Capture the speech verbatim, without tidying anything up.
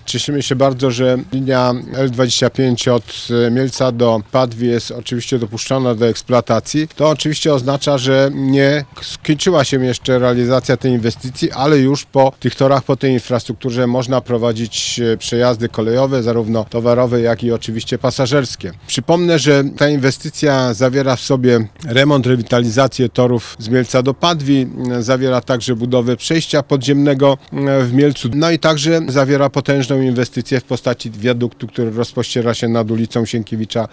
Cieszymy się bardzo, że linia L dwadzieścia pięć od Mielca do Padwi jest oczywiście dopuszczona do eksploatacji. To oczywiście oznacza, że nie skończyła się jeszcze realizacja tej inwestycji, ale już po tych torach, po tej infrastrukturze można prowadzić przejazdy kolejowe, zarówno towarowe, jak i oczywiście pasażerskie. Przypomnę, że ta inwestycja zawiera w sobie remont, rewitalizację torów z Mielca do Padwi, zawiera także budowę przejścia podziemnego w Mielcu, no i także zawiera potężną inwestycję w postaci wiaduktu, który rozpościera się nad ulicą Sienkiewicza